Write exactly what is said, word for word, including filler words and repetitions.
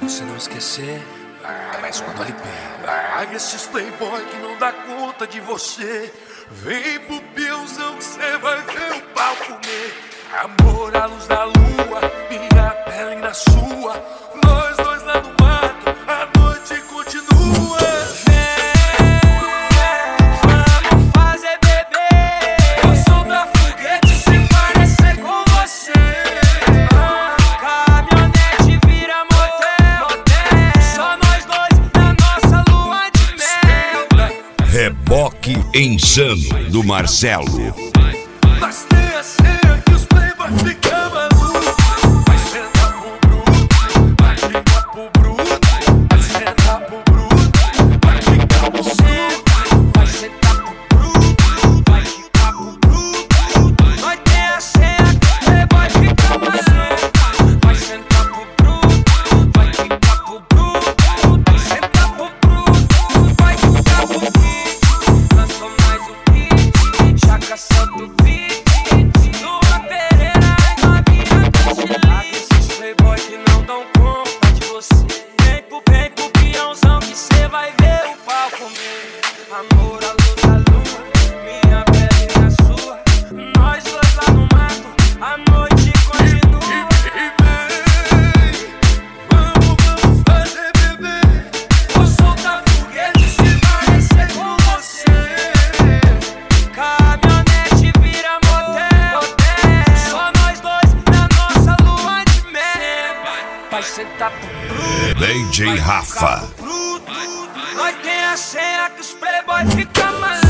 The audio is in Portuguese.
você não esquecer, ah, mas quando ele pega, ah, esses playboy que não dá conta de você, vem pro peãozão que cê vai ver o pau comer. Amor à luz da lua, minha pele na sua, nós dois lá no mato, a noite continua. Reboque Insano do Marcelo. Mas tem a senha que os playboys ficam malucos. Vai sentar pro bruto, vai ficar pro bruto. Vai sentar pro bruto, vai ficar pro bruto. vai sentar pro bruto, vai ficar pro bruto. Nós tem a senha que os playboy fica maluco. Vai sentar pro bruto, vai ficar pro bruto. Vai sentar pro bruto, vai ficar pro bruto. Lançou mais um hit, já caçando o beat. Lua Pereira é novinha da Chile. Esses playboy que não dão conta de você. Vem pro, vem pro peãozão que cê vai ver o pau comer. Amor à luz da lua, minha pele na sua. Nós dois lá no mato, a noite continua. E vem, vamos, vamos fazer bebê. Vou soltar foguete se parecer com você. Caminhonete vira motel, só nós dois na nossa lua de mel. Vai sentar pro bruto, D J vai Rafa. ficar pro bruto. Nós tem a senha que os playboy ficam malucos.